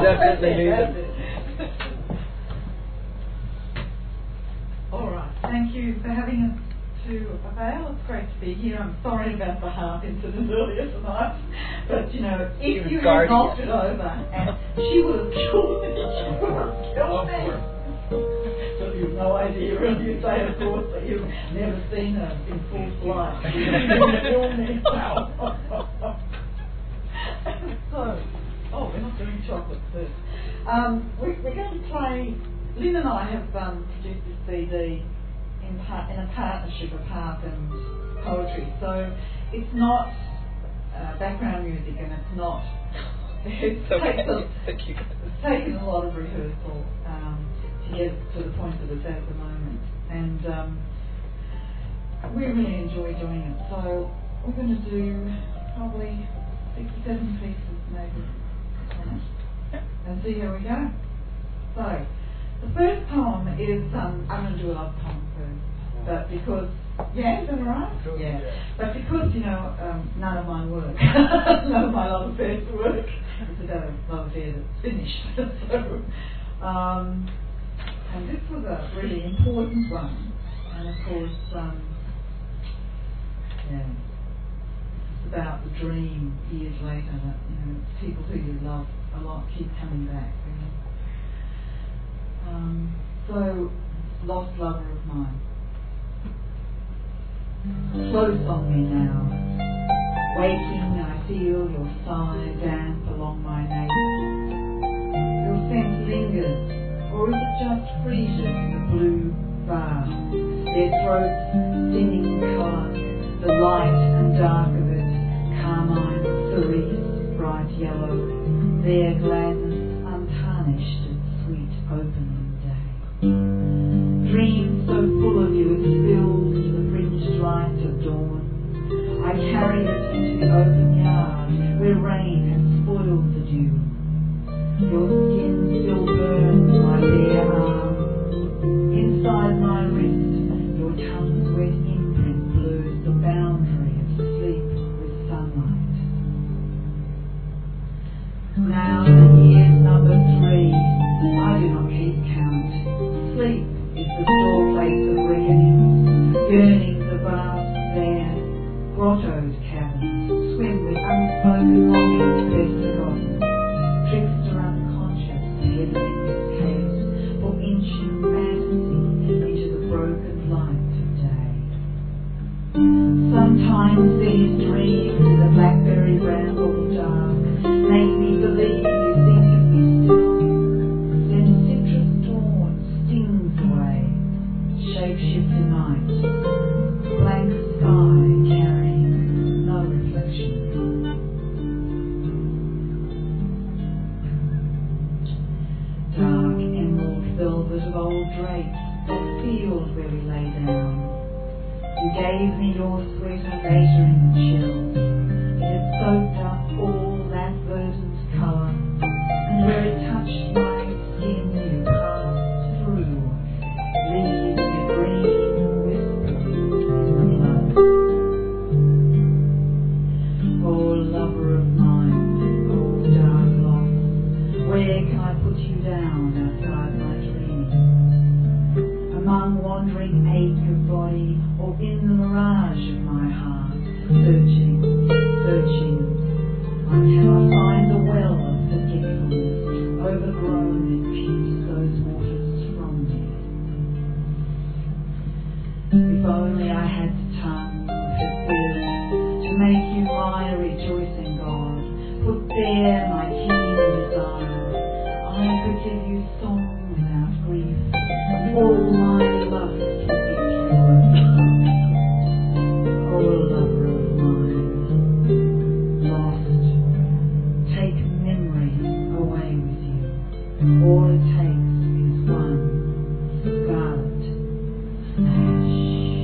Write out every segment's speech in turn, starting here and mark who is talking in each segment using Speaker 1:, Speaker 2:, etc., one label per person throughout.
Speaker 1: definitely need them.
Speaker 2: All right. Thank you for having us to Avail. It's great to be here. I'm sorry about the heart incident earlier tonight, but you know, if you had knocked it over, and she would have killed me. So you've no idea, really. You say, of course, that you've never seen her in full flight. So, we're not doing chocolate first. We're going to play. Lynn and I have produced this CD in a partnership of harp and poetry. So it's not background music, and it's not. It's taken a lot of rehearsal to get to the point that it's at the moment, and we really enjoy doing it. So we're going to do probably 67 pieces maybe on it, and see how we go. So the first poem is I'm going to do a love poem first, but because is that all right?
Speaker 1: Sure,
Speaker 2: yeah. But because none of mine work, none of my love affairs work. It's another love affair that's finished. So, and this was a really important one, and of course, it's about the dream years later that people who you love a lot keep coming back. So, lost lover of mine. Close on me now. Waking, I feel your sigh dance along my nape. Your scent lingers, or is it just freezing in the blue vast? Their throats stinging colour, the light and dark of it, carmine, cerise, bright yellow, their gladness untarnished at sweet opening day. Dreams so full of you, it spills to the fringed light of dawn. I carry it into the open yard where rain has spoiled the dew. Your skin still burns my bare arm. Inside my wrist, your tongue's wet imprint blurs the boundary of sleep with sunlight. Now the year's number 3, I do not keep count. Sleep is the store place of reckoning, yearning the vast there, grottoed caverns, swim with unspoken longings best forgotten, trickster unconscious, heaven in his caves, for inching fantasy into the broken light of day. Sometimes these dreams in the blackberry bramble dark make me believe you think of me still. Then citrus dawn stings away, shape-shifter night, blank sky carrying no reflection. Dark emerald velvet of old drapes, that field where we lay down. You gave me your sweater later in the chill. It had soaked up all that verdant colour, and where it touched my skin you passed through, leaving a green whisper of love. Oh, lover of mine, oh, dark lost, where can I put you down outside my dreaming? Among wandering ache of body, or in the mirage of my heart, searching, searching, until I find the well of forgetfulness, overgrown and keeps those waters from me. If only I had the tongue that wills to make you my rejoicing God, put bare my keen desire, I could give you song without grief, all my lust to be pure. Oh, lover of mine, lost, take memory away with you. All it takes is one scarlet smash.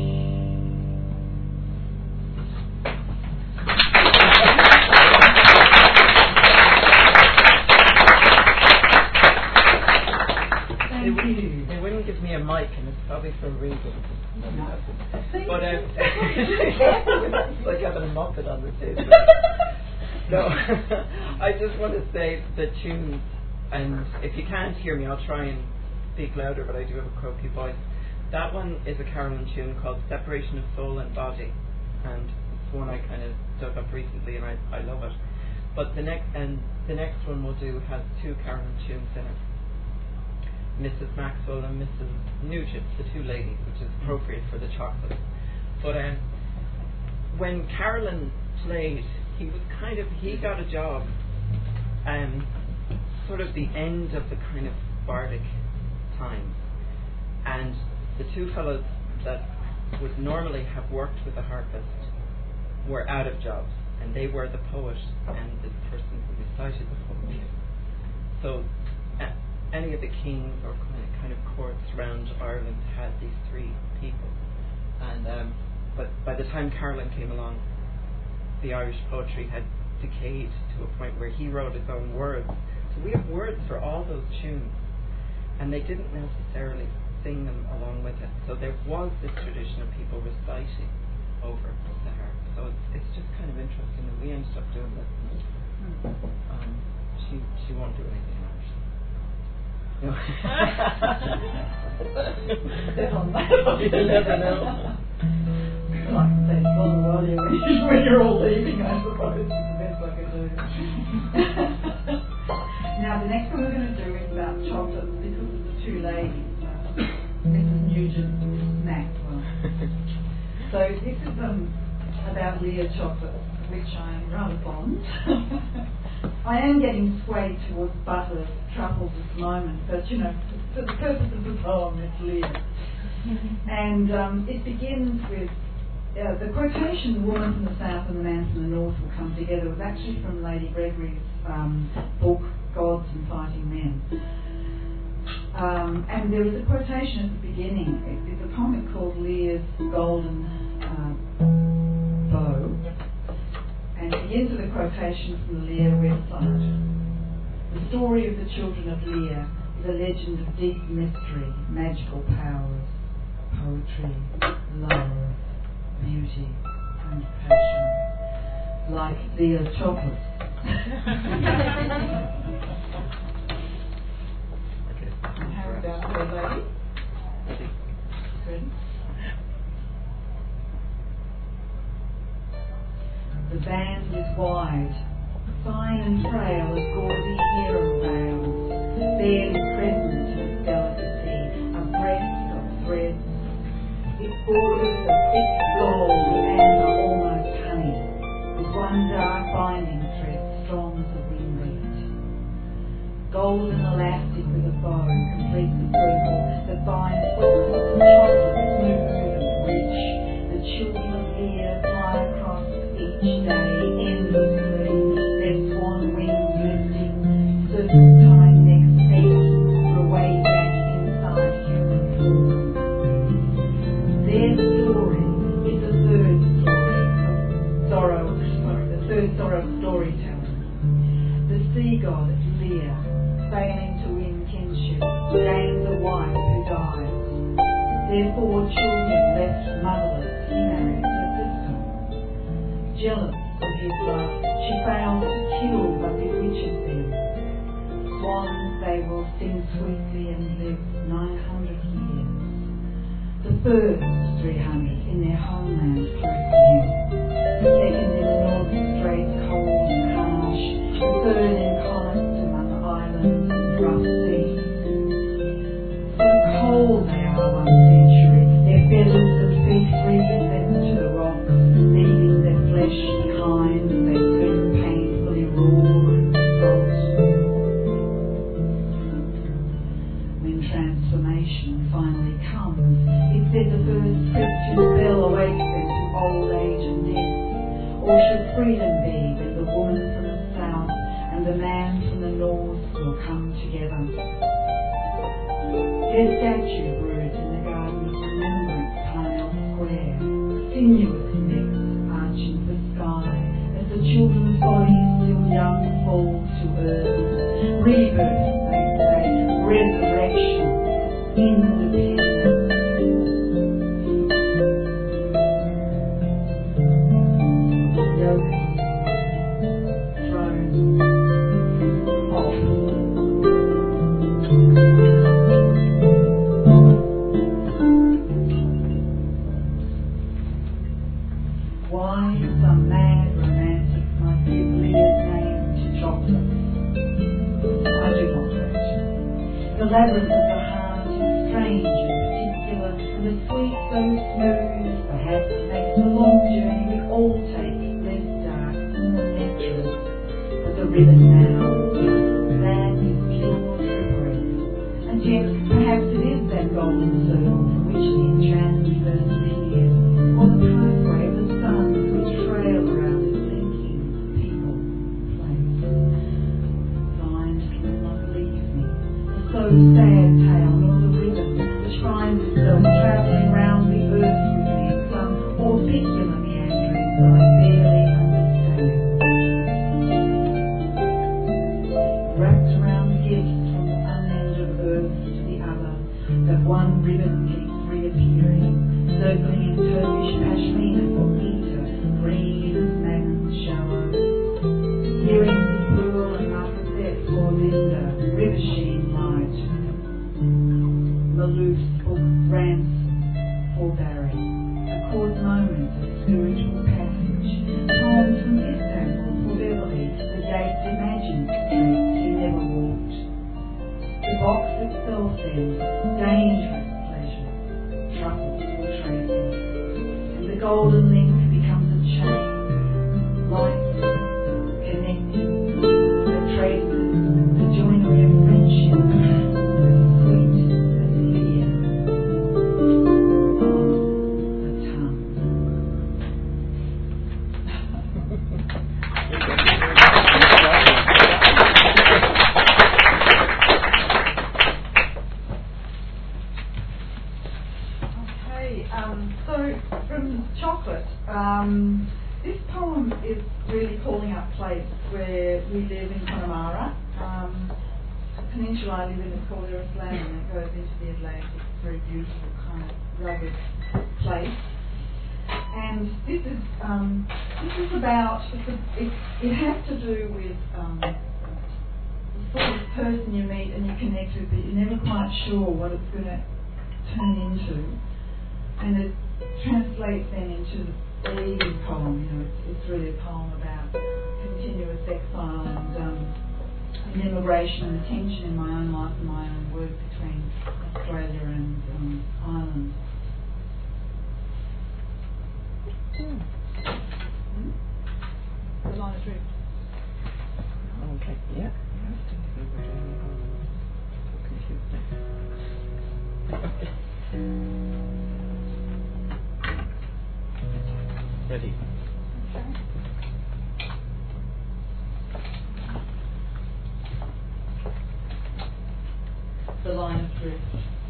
Speaker 2: Thank you.
Speaker 1: They wouldn't give me a mic, and it's probably for a reason.
Speaker 2: No.
Speaker 1: But it's like having a Muppet on the stage. No, I just want to say the tunes and if you can't hear me, I'll try and speak louder, but I do have a croaky voice. That one is a Carolyn tune called Separation of Soul and Body, and it's one I kind of dug up recently, and I love it. But the next one we'll do has two Carolyn tunes in it, Mrs. Maxwell and Mrs. Nugent, the two ladies, which is appropriate for the chocolate. But when Carolyn played, he got a job sort of the end of the kind of bardic time, and the two fellows that would normally have worked with the harpist were out of jobs, and they were the poet and the person who recited the poetry. So any of the kings or kind of courts around Ireland had these three people, and but by the time Carolyn came along, the Irish poetry had decayed to a point where he wrote his own words. So we have words for all those tunes, and they didn't necessarily sing them along with it. So there was this tradition of people reciting over the harp. So it's just kind of interesting that we ended up doing this. She won't do anything else. No. You never know.
Speaker 2: Like I said, it's all while when you're all leaving, I suppose, is the best I can do. Now, the next one we're going to do is about chocolate, because of the two ladies, Mrs. Nugent and Mrs. Maxwell. So this is about Leah chocolate, which I'm rather fond. I am getting swayed towards butter truffles at the moment, but you know, for the purpose of the poem, it's Leah. And it begins with the quotation, "The woman from the south and the man from the north will come together," was actually from Lady Gregory's book, Gods and Fighting Men. And there was a quotation at the beginning. It's a poem called Leah's Golden Bow. And it begins with a quotation from the Leah website. "The story of the children of Leah is a legend of deep mystery, magical powers, poetry, love, beauty, and passion, like Leah chocolate." How about her lady? Ready? "The band is wide, fine and frail as gauzy harem veils, barely present to its delicacy, a breast of threads. Its borders of thick gold and are almost honey, with one dark binding thread strong as a winglet. Golden elastic with a bow completes the circle that binds sweetness and chocolate smooth and rich. The children of Leah fly across each day endlessly, their swan wings lifting, serpentine necks taking for a way back inside human form. Their story is the third sorrow of storytelling. The sea god Leah, failing to win kinship, gains a wife who dies. Their 4 children left motherless, he marries her sister. Jealous of his love, she fails to kill but bewitches them. Swans they will sing sweetly and live 900 years. The first 300 in their homeland float to him. The second in the northern straits cold and harsh. The third in comets among islands and rough seas. So cold they are 1 century, their feathers and feet freezing them to the rocks, leaving their flesh behind as they soon painfully roar and rot. When transformation finally comes, it said the first Christian bell awakes them to old age and death. Or should freedom be when the woman from the south and the man from the north will come together? Their statue broods in the garden of remembrance, Parnell Square, sinuous necks arching the sky as the children's bodies still young fall to earth. Rebirth, they say, resurrection, independence. Yoke thrown off. Why some mad romantic might give Leah's name to chocolate, I do not question. The labyrinth of the heart is strange and particular, and the sweet so smooth, perhaps makes the long journey we all take less dark and more natural. But the ribbon now, that is pure trickery. And yet, perhaps it is that golden circle from which the enchantment first appears, or the pathway of the sun which trail around its linking people, place. Find it will not leave me, the so sad tale, nor the ribbon which finds itself travelling round the earth with me in some orbicular meandering that I barely understand. Wrapped around the gifts from one end of earth to the other, that one ribbon keeps reappearing, circling in Turkish pashmina for Easter, green as Magnum's shallow. Earrings of pearl and marquisette for Linda, river sheen light. Malouf's book Ransom for Barry, a caught moment of spiritual passage. Poems from Istanbul for Beverly, the dates imagined streets he never walked. The box itself then, dangerous pleasure, trouble or tracing. And the golden link becomes a chain, light, connecting, that traces the joinery of friendship, as sweet as fear. The tongue. So from Chocolate, this poem is really calling up place where we live in Connemara. The peninsula I live in is called Erisland, and it goes into the Atlantic. It's a very beautiful, kind of rugged place. And this is about, it has to do with the sort of person you meet and you connect with, but you're never quite sure what it's going to turn into. And it translates then into the leading poem. You know, it's really a poem about continuous exile and immigration and the tension in my own life and my own work between Australia and Ireland. The line of drift.
Speaker 1: Okay, yeah. Ready.
Speaker 2: Okay. The line of drift.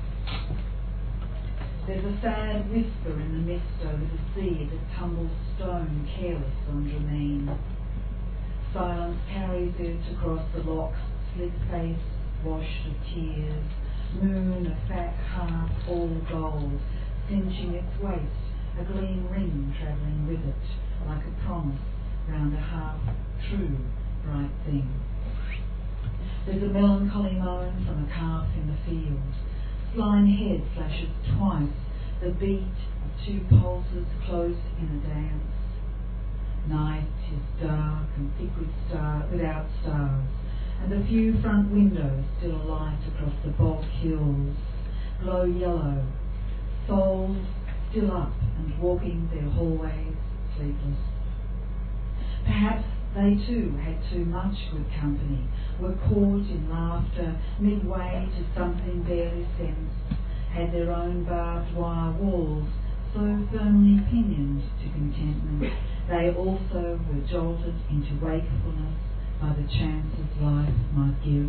Speaker 2: There's a sad whisper in the mist over the sea that tumbles stone careless on Jermaine. Silence carries it across the loch's slick face, washed of tears. Moon, a fat heart, all gold, cinching its waist, a gleam ring travelling with it, like a promise round a half-true bright thing. There's a melancholy moan from a calf in the field. Flying head flashes twice, the beat of two pulses close in a dance. Night is dark and thick without stars, and a few front windows still alight across the bog hills, glow yellow, souls still up and walking their hallways sleepless. Perhaps they too had too much good company, were caught in laughter midway to something barely sensed, had their own barbed wire walls so firmly pinioned to contentment they also were jolted into wakefulness by the chances life might give.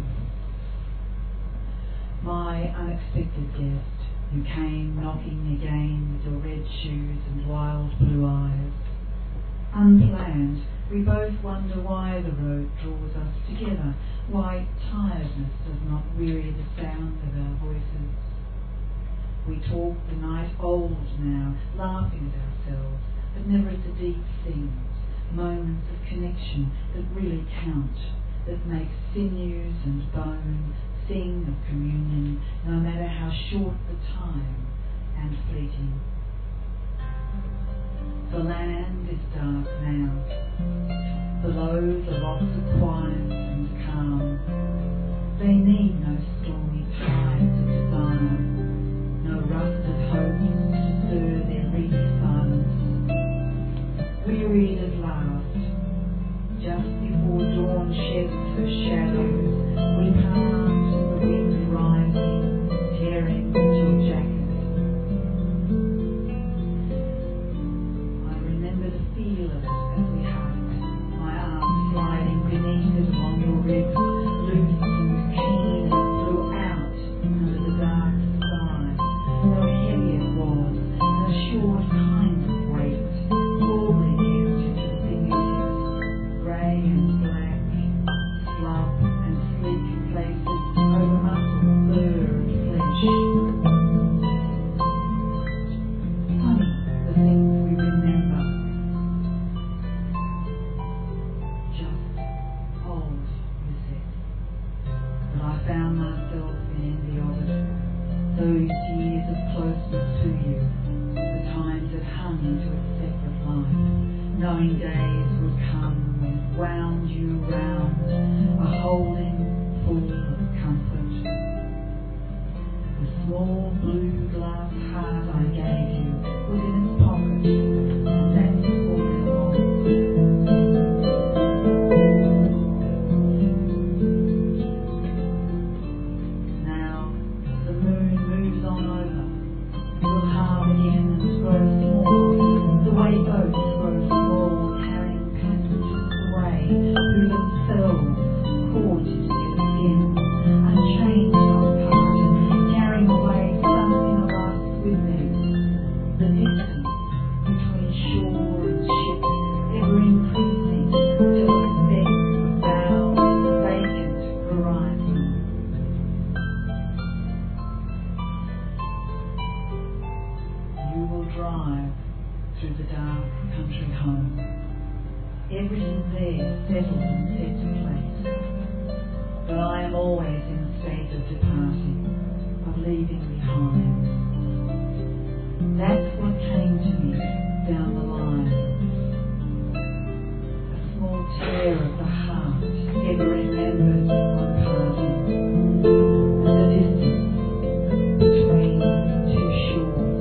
Speaker 2: My unexpected guest, who came knocking again with your red shoes and wild blue eyes. Unplanned, we both wonder why the road draws us together, why tiredness does not weary the sound of our voices. We talk the night old now, laughing at ourselves, but never at the deep things, moments of connection that really count, that make sinews and bone sing of communion, no matter how short the time and fleeting. The land is dark now. Below the rocks are quiet and calm. They need no stormy tides of desire, no rusted hopes to stir their reedy silence. Wearied at last, just before dawn sheds her shadows, we part, the wind rising, tearing at your jacket. I remember the feel of it as we hugged, my arms sliding beneath it along your ribs, loose and keen, and it flew out under the dark sky. How heavy it was, and a short kind of weight, broadly kept into the fingertips, grey and black, slub and sleek places over muscle, blurred flesh. Funny, the things we remember. Just old, you said. But I found myself in envy of it. Those years of closeness to you, the times that hung into its separate life, knowing days would come when it wound you round, a holding full of comfort. The small blue glass heart I gave you was in its pocket, and that's all it was. Now the moon moves on over. We'll halve again and grow small, the way boats grow small, carrying passengers away who themselves caught into their skin, unchanged on part, carrying away something of us with them. The distance between shore and ship ever increasing till it begs a bowed, vacant horizon. You will drive through the dark country home. Everything there settled and set to place. But I am always in a state of departing, of leaving behind. That's what came to me down the line. A small tear of the heart, ever remembered on parting, and the distance between two shores.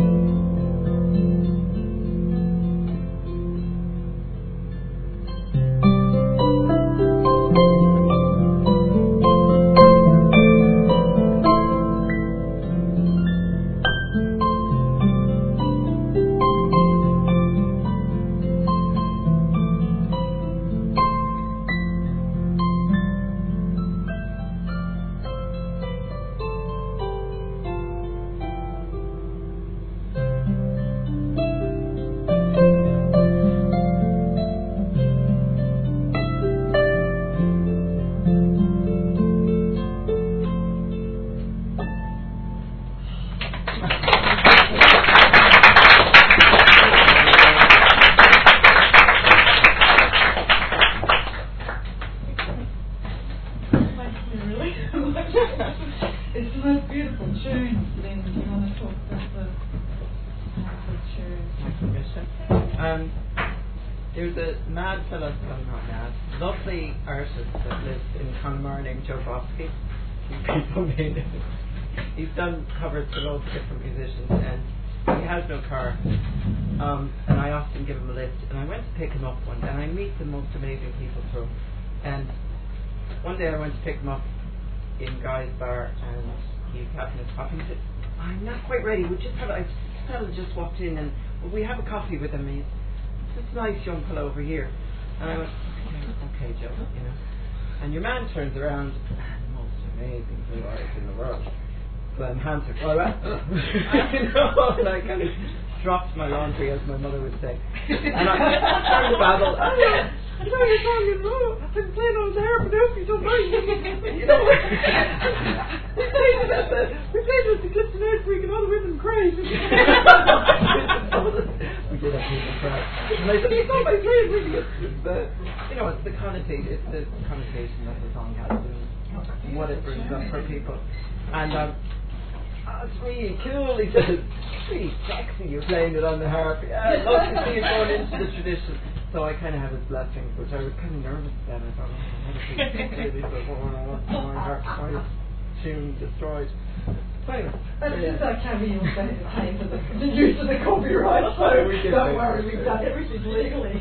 Speaker 2: It's the most beautiful tune, Lynn. Do you want to talk about the tune?
Speaker 1: There's a mad fellow, well, not mad, lovely artist that lives in Connemara named Joe Bosky. He's done covers for loads of different musicians, and he has no car. And I often give him a lift, and I went to pick him up one day, and I meet the most amazing people through. And one day I went to pick him up in Guy's bar, and he's having his coffee. He said, "I'm not quite ready. We just have a fellow just walked in, and we have a coffee with him. He's this nice young fellow over here." And I went, "Okay, Joe, you know." And your man turns around, the most amazing blue eyes in the world. Glenn Hanser. All right. You know, and I kind of dropped my laundry, as my mother would say, and I started to babble. I'm very sorry, you know, I've been playing on the harp and everything so nice. You know, we played at the Clifton Edge Week and all the women cried. We did have people cry. And I said, "You know, my playing really good." You know, it's the connotation that the song has and what it brings up for people. And oh, it's really cool, he says. It's really sexy, you're playing it on the harp. Yeah, I'd love to see it going into the tradition. So I kind of had his blessing, which I was kind of nervous about. I thought, I want my harp, my tune destroyed. Anyway,
Speaker 2: it's okay, we all going to pay for the use of the copyright, so don't worry, we've done everything legally.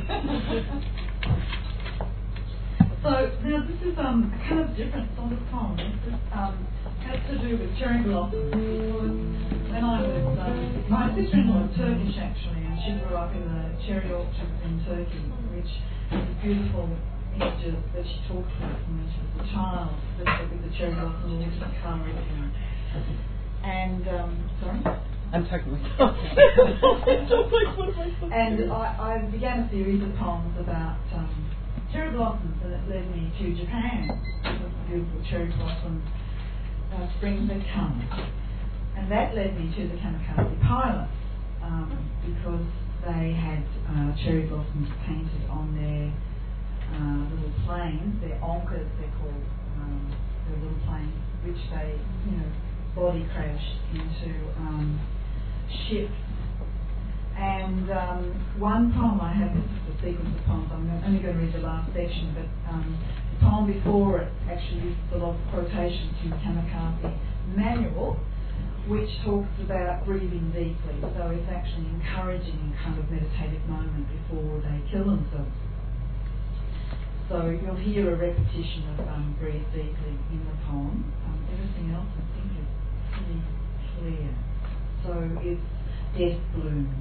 Speaker 2: So now this is a kind of different sort of poem. This has to do with cherry blossoms. When I was, my sister-in-law is Turkish actually, and she grew up in the cherry orchards in Turkey, which is beautiful images that she talked about when she was a child, with the cherry blossom all different colours. And sorry?
Speaker 1: I'm talking myself.
Speaker 2: And I began a series of poems about cherry blossoms, and it led me to Japan. With the beautiful cherry blossom springs that come. And that led me to the Kamikaze pilots, because they had cherry blossoms painted on their little planes, their onkers they're called, their little planes, which they, body crashed into ships. And one poem I have, this is a sequence of poems, I'm only going to read the last section, but the poem before it actually uses a lot of quotations from the Kamikaze manual, which talks about breathing deeply. So it's actually encouraging a kind of meditative moment before they kill themselves. So you'll hear a repetition of breathe deeply in the poem. Everything else I think is pretty clear. So it's death blooms.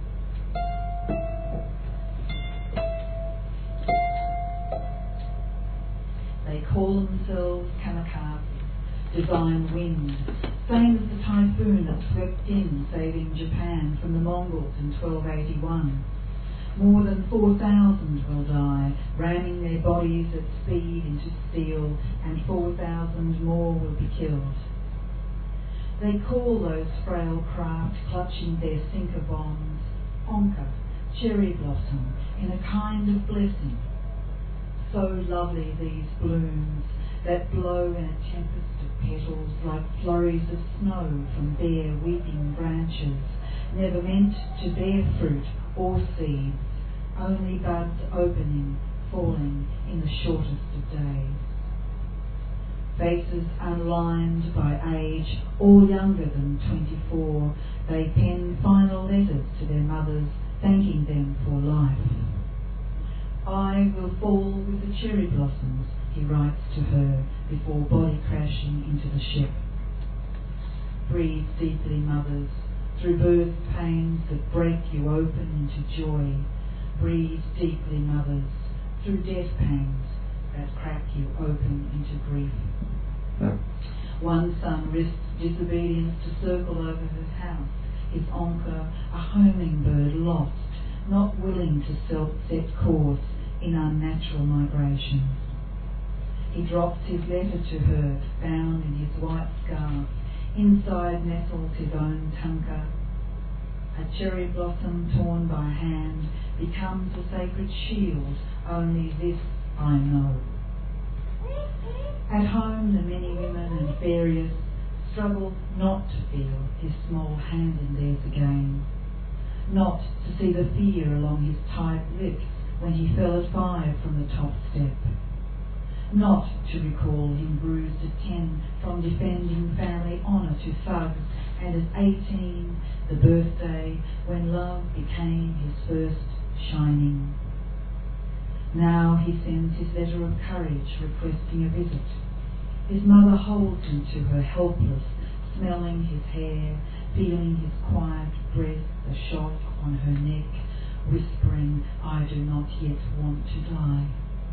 Speaker 2: They call themselves kamikaze, divine wind, same as the typhoon that swept in, saving Japan from the Mongols in 1281. More than 4,000 will die, ramming their bodies at speed into steel, and 4,000 more will be killed. They call those frail craft clutching their sinker bombs onka, cherry blossom, in a kind of blessing. So lovely these blooms that blow in a tempest of petals like flurries of snow from bare weeping branches, never meant to bear fruit or seeds, only buds opening, falling in the shortest of days. Faces unlined by age, all younger than 24, they pen final letters to their mothers, thanking them for life. I will fall with the cherry blossoms, he writes to her before body crashing into the ship. Breathe deeply, mothers, through birth pains that break you open into joy. Breathe deeply, mothers, through death pangs that crack you open into grief. One son risks disobedience to circle over his house, his onka, a homing bird lost, not willing to set course in unnatural migrations. He drops his letter to her, bound in his white scarf. Inside nestles his own tanka. A cherry blossom torn by hand becomes a sacred shield, only this I know. At home the many women and various struggle not to feel his small hand in theirs again, not to see the fear along his tight lips when he fell at 5 from the top step, not to recall him bruised at 10 from defending family honour to thugs, and at 18 the birthday when love became his first shining. Now he sends his letter of courage requesting a visit. His mother holds him to her helpless, smelling his hair, feeling his quiet breath, the shock on her neck, whispering, I do not yet want to die.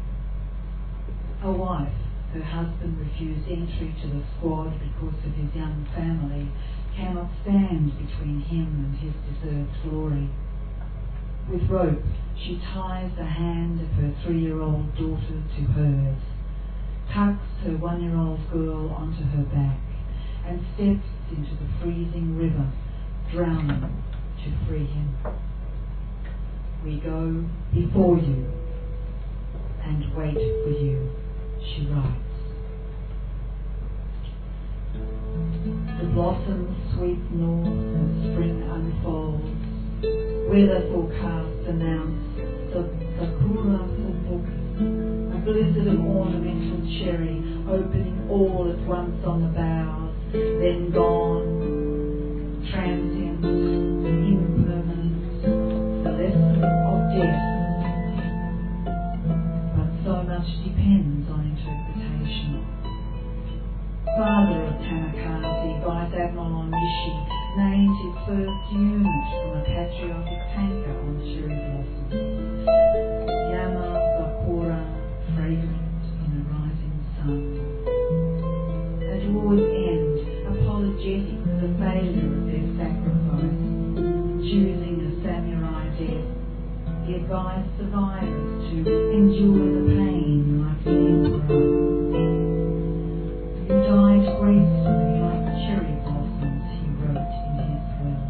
Speaker 2: A wife, her husband refused entry to the squad because of his young family, cannot stand between him and his deserved glory. With rope, she ties the hand of her 3-year-old daughter to hers, tucks her 1-year-old girl onto her back, and steps into the freezing river, drowning to free him. We go before you and wait for you, she writes. The blossoms sweep north as spring unfolds. Weather forecasts announce the Sakura Fubuki, a blizzard of ornamental cherry opening all at once on the boughs, then gone, transient, impermanent, the lesson of death. But so much depends on interpretation. Father of Tamakase, Vice Admiral Onishi, named his first unit from a patriotic tanker on the cherry blossoms. Yama Sakura, fragrant in the rising sun. At war's end, apologetic for the failure of their sacrifice, choosing a samurai death, he advised survivors to endure the pain like the emperor. You died gracefully like cherry blossoms, he wrote in his will.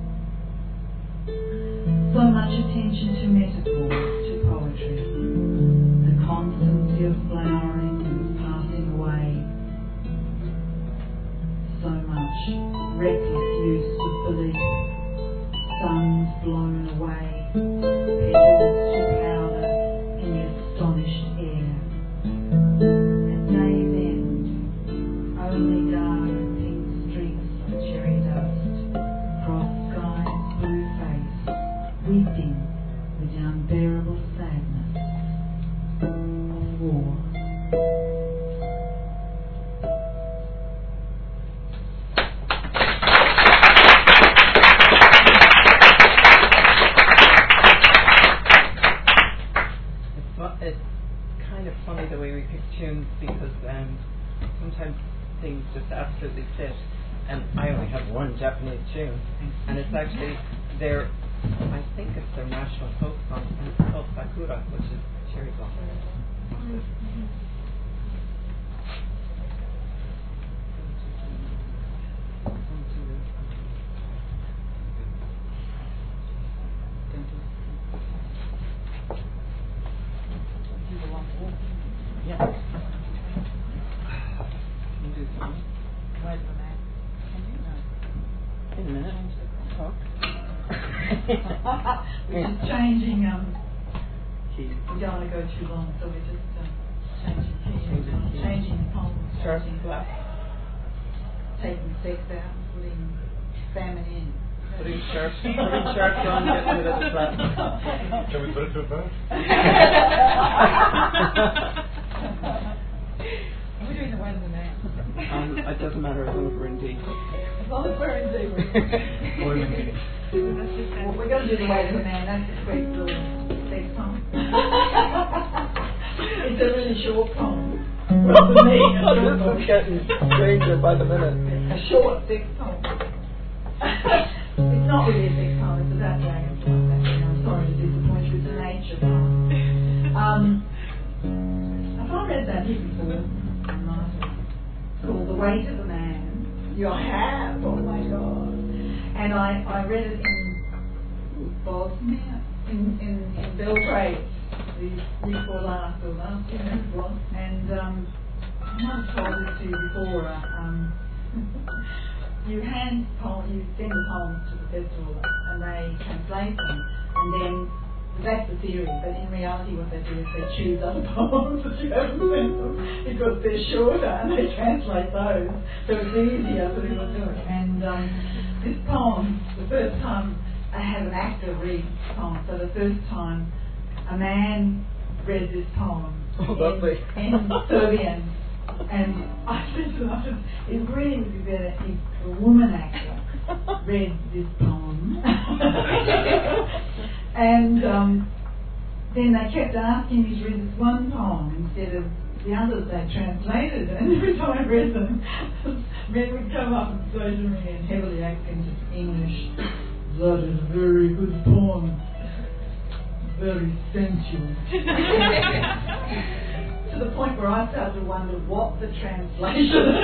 Speaker 2: So much attention to metaphors, to poetry, the constancy of flowering and passing away. So much reckless use of belief, suns blown away, petals to powder in the astonished air. At day's end, only dark pink streaks of cherry dust cross sky's blue face, weeping with the unbearable sadness of war.
Speaker 1: It's kind of funny the way we pick tunes because sometimes things just absolutely fit. And I only have one Japanese tune, and it's actually their, I think it's their national folk song, and it's called Sakura, which is cherry blossom. Yeah. Can you do something? In a minute. Talk.
Speaker 2: We're just changing,
Speaker 1: Keys.
Speaker 2: we don't want to go too long, so we're just changing keys, changing poems,
Speaker 1: Sharp
Speaker 2: changing
Speaker 1: flat.
Speaker 2: taking sex out, putting famine in.
Speaker 1: Putting sharp on, getting rid of the flat.
Speaker 3: Can we put it to a vote?
Speaker 2: We're doing the way of the man.
Speaker 1: It doesn't matter as long as we're in D.
Speaker 2: As long as we're in D, well, we're going to do the way of the man. That's a quick little sex poem. It's a really short poem. For me,
Speaker 1: This is getting stranger by the minute.
Speaker 2: a short sex poem. It's not really a sex poem, it's about dragons. I'm sorry to disappoint you, it's a nature poem. I've not read that here before. It's called The Weight of a Man. You have? Oh my God. And I read it in Bosnia, in Belgrade, the week before last, or last year it was. And I might have told this to you before. You send the poems to the festival and they translate them, and then that's the theory, but in reality what they do is they choose other poems that you haven't sent them because they're shorter and they translate those, so it's easier for people to do it. And this poem, the first time I had an actor read the poem, so the first time a man read this poem in Serbian. And I said to them, it really would be better if a woman actor read this poem. And then they kept asking me to read this one poem instead of the others they translated. And every time I read them, men would come up and say to me in heavily accented English, "That is a very good poem. Very sensual." To the point where I started to wonder what the translation be.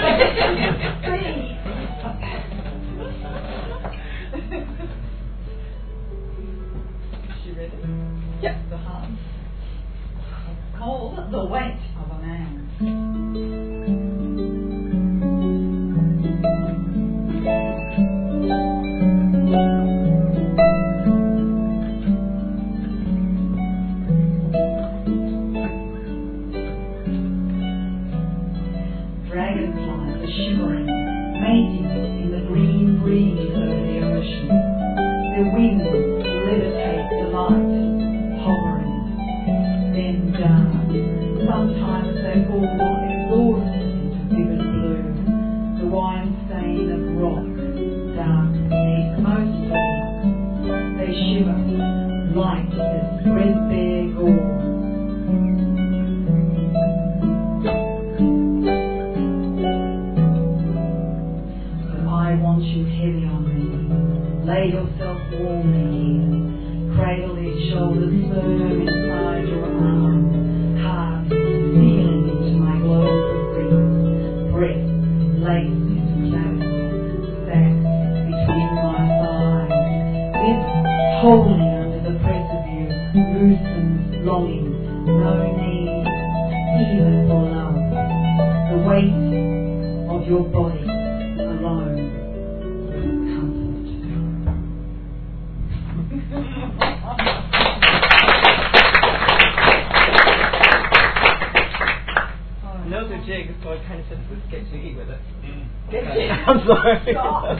Speaker 2: She read it? Yep. The heart. It's called The Weight of a Man. this threadbare gore. So I want you heavy on me. Lay yourself warmly here. Cradle these shoulders firm inside your arms. Heart feeling into my globes of breath. Breath laced into clavicle. Sack between my thighs. Lips holding under the press of you. Loosens longing. No need even for love. The weight of your body alone.
Speaker 1: Another jig, so I kind of just get jiggy with it.
Speaker 2: I'm
Speaker 1: sorry.
Speaker 4: How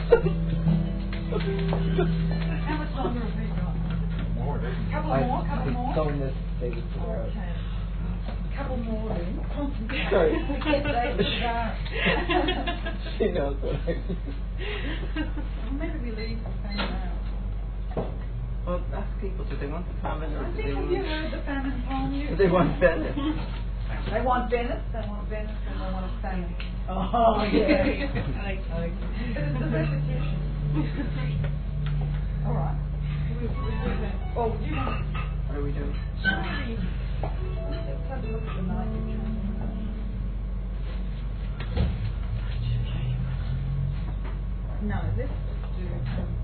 Speaker 4: much longer have we got?
Speaker 3: More, didn't
Speaker 4: Couple more?
Speaker 1: Going this stage tomorrow.
Speaker 4: Okay. Couple more then. Concentrate.
Speaker 1: Sorry.
Speaker 4: We get David to go.
Speaker 1: She knows what I mean.
Speaker 4: Maybe we leave the same now.
Speaker 1: Well, ask people, do they want the famine or
Speaker 4: I
Speaker 1: do
Speaker 4: think
Speaker 1: they
Speaker 4: have
Speaker 1: want...
Speaker 4: you heard the famine poem?
Speaker 1: Do they want Venice?
Speaker 4: They want Venice, and they want a famine. Oh, yeah. Okay. But it's a repetition. All right. We'll do that. Oh, do you want
Speaker 1: What are we doing?
Speaker 4: let's have a look at the night you came. No, let's just do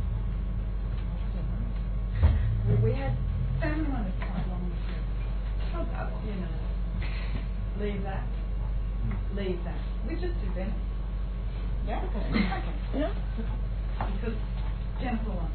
Speaker 4: we had family one is quite long. How about, leave that. Leave that. We just do Venice. Yeah? Okay.
Speaker 1: Yeah.
Speaker 4: Because gentle one.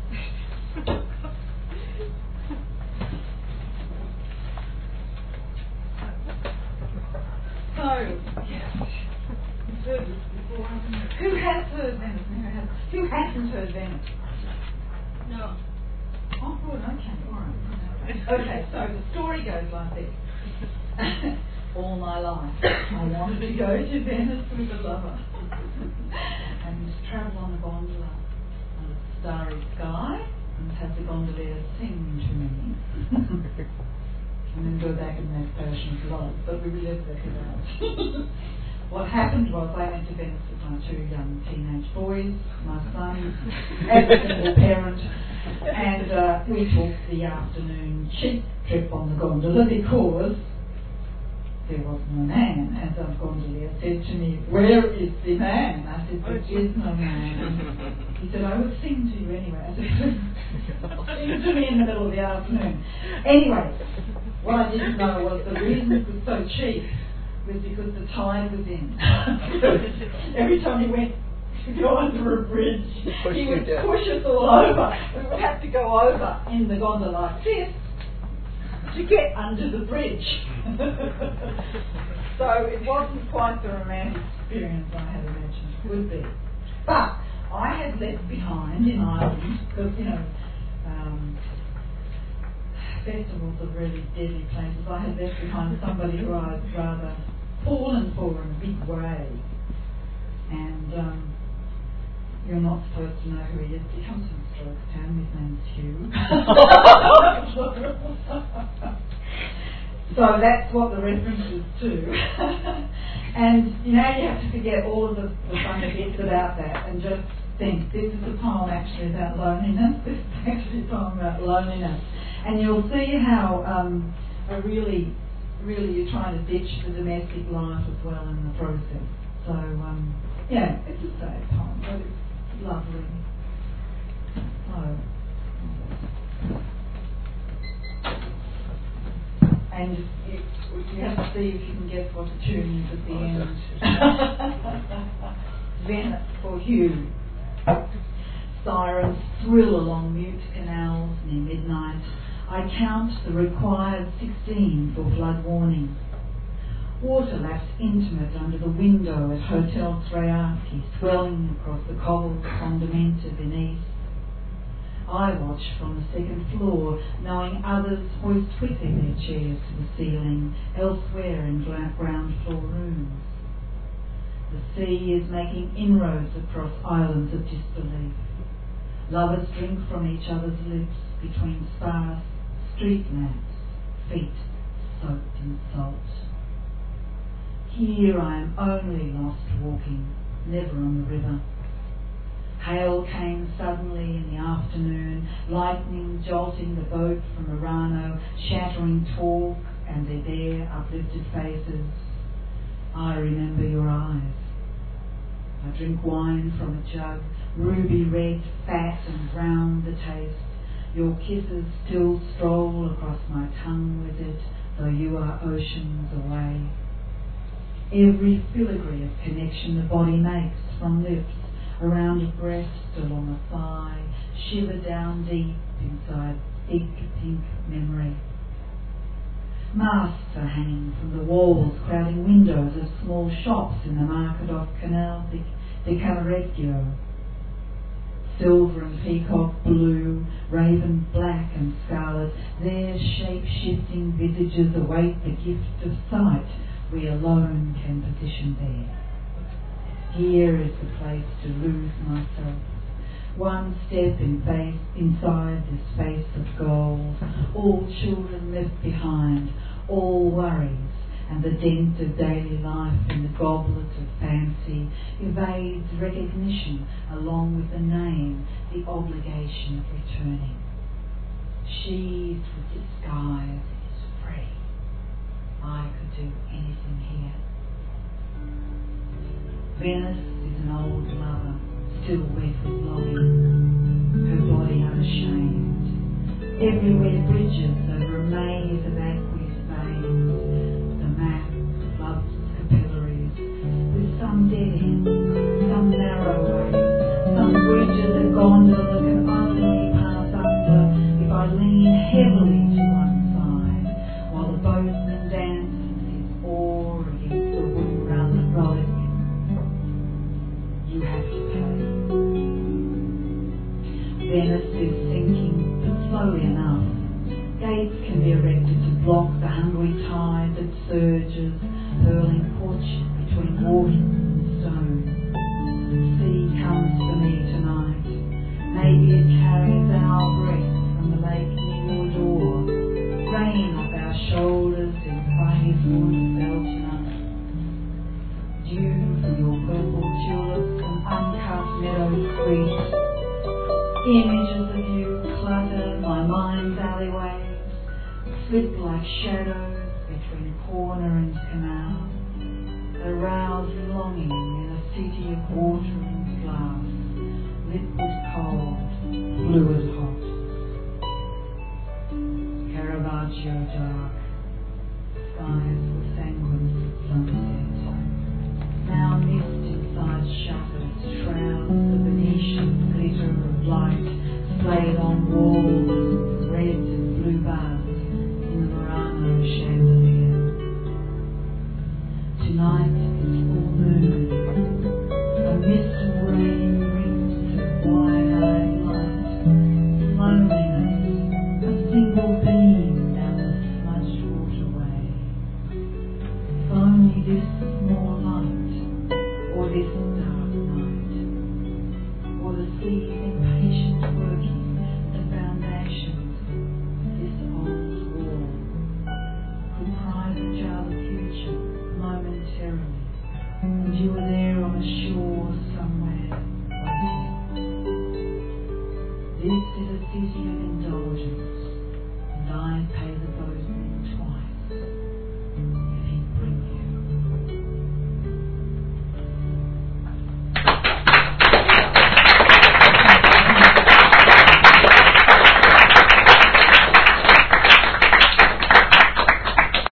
Speaker 4: So, you've heard this before, haven't you? Who has heard Venice? Who hasn't heard Venice? No. Oh, good, okay, all right. Okay, so the story goes like this. All my life, I wanted to go to Venice with a lover and travel on a gondola on a starry sky and have the gondolier sing to me. And then go back and make Passion of Love, but we will leave that out. What happened was I went to Venice with my two young teenage boys, my son, as a single parent, and we took the afternoon cheap trip on the gondola because there was no man, and the gondolier said to me, "Where is the man?" I said, "There is no man." And he said, "I would sing to you anyway." I said, "Sing to me in the middle of the afternoon." Anyway, what I didn't know was the reason it was so cheap was because the tide was in. Every time he went to go under a bridge, he would push us all over. We would have to go over in the gondola like this to get under the bridge. So it wasn't quite the romantic experience I had imagined it would be. But I had left behind in Ireland, because, festivals are really deadly places. I had left behind somebody who I'd rather fallen for in a big way. And you're not supposed to know who he is. He comes from Strokestown. His name's Hugh. So that's what the reference is to. And you have to forget all of the funny bits about that and just think, this is a poem actually about loneliness. This is actually a poem about loneliness. And you'll see how really you're trying to ditch the domestic life as well in the process. So, it's a sad poem, but it's lovely. And you have to see if you can guess what the tune is at the end. Venice for Hugh. Sirens thrill along mute canals near midnight. I count the required 16 for flood warning. Water laps intimate under the window at Hotel Srearki, swelling across the cobbled fondamenta beneath. I watch from the second floor, knowing others hoist with their chairs to the ceiling, elsewhere in ground floor rooms. The sea is making inroads across islands of disbelief. Lovers drink from each other's lips between sparse
Speaker 2: street lamps, feet soaked in salt. Here I am only lost walking, never on the river. Hail came suddenly in the afternoon, lightning jolting the boat from Murano, shattering talk and their bare uplifted faces. I remember your eyes. I drink wine from a jug, ruby red, fat and round the taste. Your kisses still stroll across my tongue with it, though you are oceans away. Every filigree of connection the body makes, from lips, around a breast, along a thigh, shiver down deep inside big pink memory. Masks are hanging from the walls, crowding windows of small shops in the market off Canal de Cavarecchio. Silver and peacock blue, raven black and scarlet, their shape-shifting visages await the gift of sight we alone can position there. Here is the place to lose myself. One step inside the space of gold, all children left behind, all worries, and the dent of daily life in the goblet of fancy evades recognition along with the name, the obligation of returning. Sheathed with disguise, it is free. I could do anything here. Venice is an old lover, still wet with longing, her body unashamed. Everywhere bridges over a maze of aqueous veins, the map of love's capillaries, with some dead end, some narrow way, some bridges a gondola can only pass under if I lean heavily to one side, while the boatman dances his oar against the wood round the frolic. You have to pay. Venice is sinking, but slowly enough. Gates can be erected to block the hungry tide that surges, hurling courtship between water and stone. The sea comes for me tonight. Maybe it carries our breath from the lake near your door. Rain up our shoulders in Prairiewood, Belgium. Dew from your purple tulips and uncut meadow creeks. Images of you clutter my mind's alleyways, slip like shadows between corner and canal, arouse longing in a city of water and glass, liquid cold, fluid hot. Caravaggio dark, skies were sanguine at sunset, now mist inside shut